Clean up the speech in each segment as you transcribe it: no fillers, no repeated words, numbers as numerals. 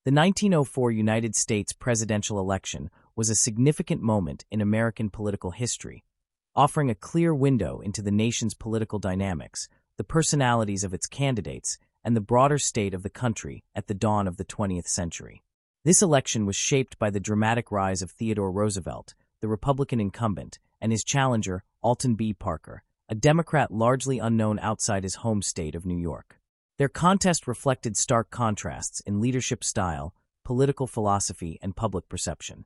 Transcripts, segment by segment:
The 1904 United States presidential election was a significant moment in American political history, offering a clear window into the nation's political dynamics, the personalities of its candidates, and the broader state of the country at the dawn of the 20th century. This election was shaped by the dramatic rise of Theodore Roosevelt, the Republican incumbent, and his challenger, Alton B. Parker, a Democrat largely unknown outside his home state of New York. Their contest reflected stark contrasts in leadership style, political philosophy, and public perception.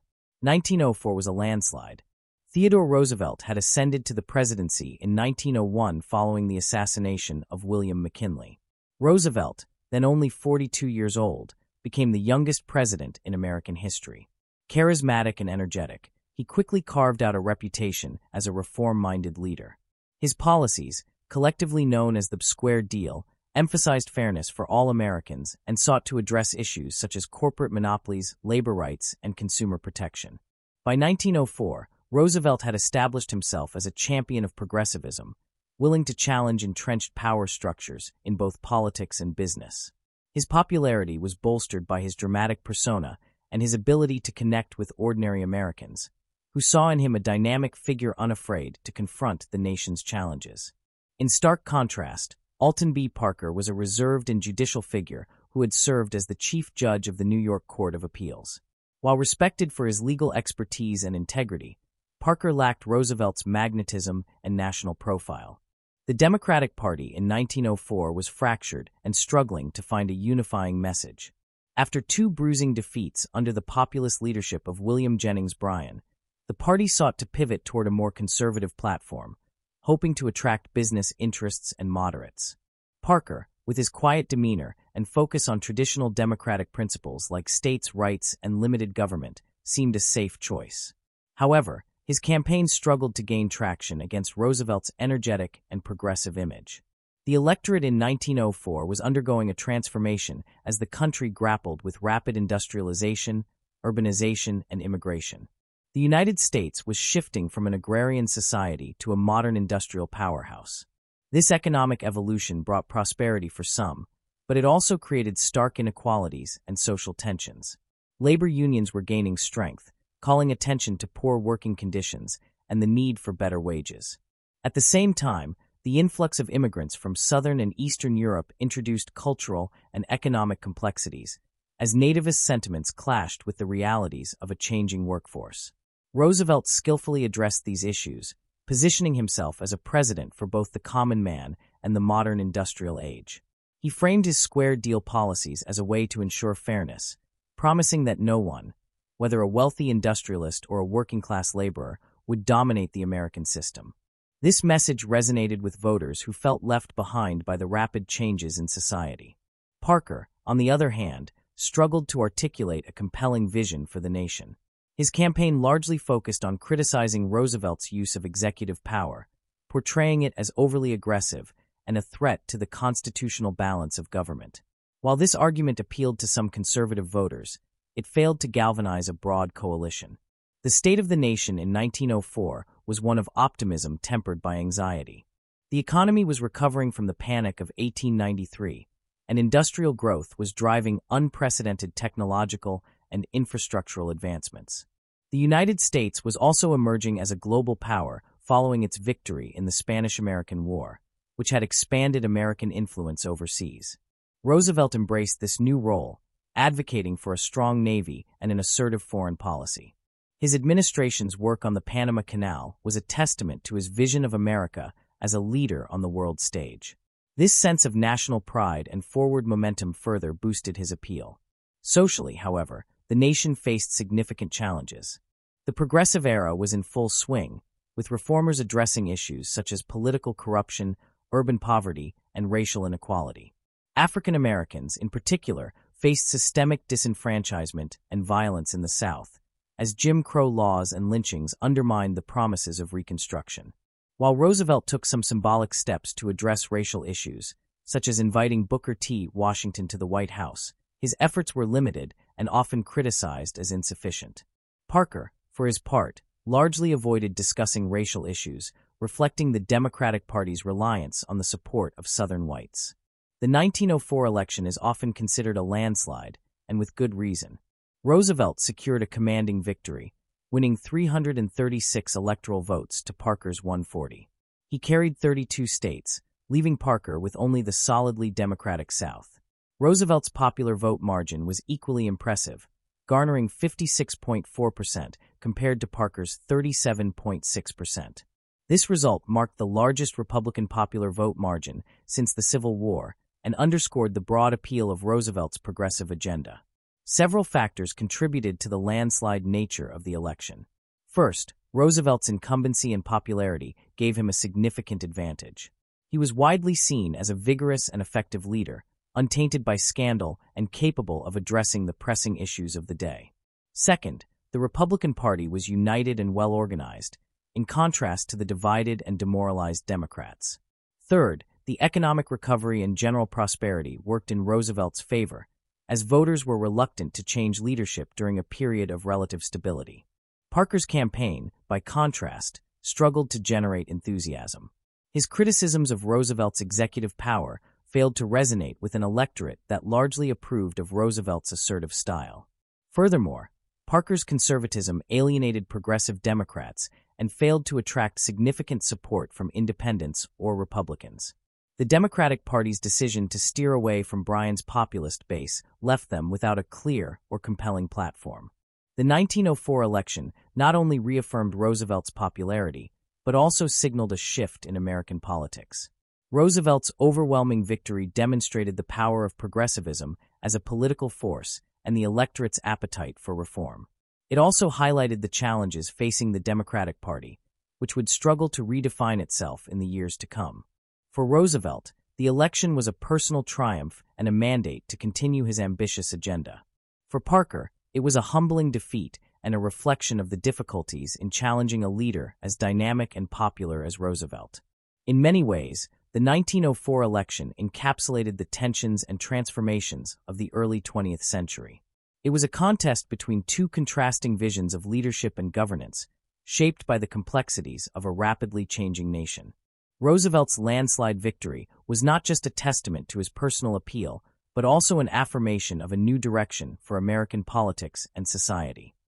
1904 was a landslide. Theodore Roosevelt had ascended to the presidency in 1901 following the assassination of William McKinley. Roosevelt, then only 42 years old, became the youngest president in American history. Charismatic and energetic, he quickly carved out a reputation as a reform-minded leader. His policies, collectively known as the Square Deal, emphasized fairness for all Americans and sought to address issues such as corporate monopolies, labor rights, and consumer protection. By 1904, Roosevelt had established himself as a champion of progressivism, willing to challenge entrenched power structures in both politics and business. His popularity was bolstered by his dramatic persona and his ability to connect with ordinary Americans, who saw in him a dynamic figure unafraid to confront the nation's challenges. In stark contrast, Alton B. Parker was a reserved and judicial figure who had served as the chief judge of the New York Court of Appeals. While respected for his legal expertise and integrity, Parker lacked Roosevelt's magnetism and national profile. The Democratic Party in 1904 was fractured and struggling to find a unifying message. After two bruising defeats under the populist leadership of William Jennings Bryan, the party sought to pivot toward a more conservative platform, hoping to attract business interests and moderates. Parker, with his quiet demeanor and focus on traditional democratic principles like states' rights and limited government, seemed a safe choice. However, his campaign struggled to gain traction against Roosevelt's energetic and progressive image. The electorate in 1904 was undergoing a transformation as the country grappled with rapid industrialization, urbanization, and immigration. The United States was shifting from an agrarian society to a modern industrial powerhouse. This economic evolution brought prosperity for some, but it also created stark inequalities and social tensions. Labor unions were gaining strength, calling attention to poor working conditions and the need for better wages. At the same time, the influx of immigrants from Southern and Eastern Europe introduced cultural and economic complexities, as nativist sentiments clashed with the realities of a changing workforce. Roosevelt skillfully addressed these issues, positioning himself as a president for both the common man and the modern industrial age. He framed his Square Deal policies as a way to ensure fairness, promising that no one, whether a wealthy industrialist or a working-class laborer, would dominate the American system. This message resonated with voters who felt left behind by the rapid changes in society. Parker, on the other hand, struggled to articulate a compelling vision for the nation. His campaign largely focused on criticizing Roosevelt's use of executive power, portraying it as overly aggressive and a threat to the constitutional balance of government. While this argument appealed to some conservative voters, it failed to galvanize a broad coalition. The state of the nation in 1904 was one of optimism tempered by anxiety. The economy was recovering from the panic of 1893, and industrial growth was driving unprecedented technological and infrastructural advancements. The United States was also emerging as a global power following its victory in the Spanish-American War, which had expanded American influence overseas. Roosevelt embraced this new role, advocating for a strong navy and an assertive foreign policy. His administration's work on the Panama Canal was a testament to his vision of America as a leader on the world stage. This sense of national pride and forward momentum further boosted his appeal. Socially, however, the nation faced significant challenges. The Progressive Era was in full swing, with reformers addressing issues such as political corruption, urban poverty, and racial inequality. African Americans, in particular, faced systemic disenfranchisement and violence in the South, as Jim Crow laws and lynchings undermined the promises of Reconstruction. While Roosevelt took some symbolic steps to address racial issues, such as inviting Booker T. Washington to the White House, his efforts were limited and often criticized as insufficient. Parker, for his part, largely avoided discussing racial issues, reflecting the Democratic Party's reliance on the support of Southern whites. The 1904 election is often considered a landslide, and with good reason. Roosevelt secured a commanding victory, winning 336 electoral votes to Parker's 140. He carried 32 states, leaving Parker with only the solidly Democratic South. Roosevelt's popular vote margin was equally impressive, garnering 56.4% compared to Parker's 37.6%. This result marked the largest Republican popular vote margin since the Civil War and underscored the broad appeal of Roosevelt's progressive agenda. Several factors contributed to the landslide nature of the election. First, Roosevelt's incumbency and popularity gave him a significant advantage. He was widely seen as a vigorous and effective leader, untainted by scandal and capable of addressing the pressing issues of the day. Second, the Republican Party was united and well-organized, in contrast to the divided and demoralized Democrats. Third, the economic recovery and general prosperity worked in Roosevelt's favor, as voters were reluctant to change leadership during a period of relative stability. Parker's campaign, by contrast, struggled to generate enthusiasm. His criticisms of Roosevelt's executive power failed to resonate with an electorate that largely approved of Roosevelt's assertive style. Furthermore, Parker's conservatism alienated progressive Democrats and failed to attract significant support from independents or Republicans. The Democratic Party's decision to steer away from Bryan's populist base left them without a clear or compelling platform. The 1904 election not only reaffirmed Roosevelt's popularity, but also signaled a shift in American politics. Roosevelt's overwhelming victory demonstrated the power of progressivism as a political force and the electorate's appetite for reform. It also highlighted the challenges facing the Democratic Party, which would struggle to redefine itself in the years to come. For Roosevelt, the election was a personal triumph and a mandate to continue his ambitious agenda. For Parker, it was a humbling defeat and a reflection of the difficulties in challenging a leader as dynamic and popular as Roosevelt. In many ways, the 1904 election encapsulated the tensions and transformations of the early 20th century. It was a contest between two contrasting visions of leadership and governance, shaped by the complexities of a rapidly changing nation. Roosevelt's landslide victory was not just a testament to his personal appeal, but also an affirmation of a new direction for American politics and society.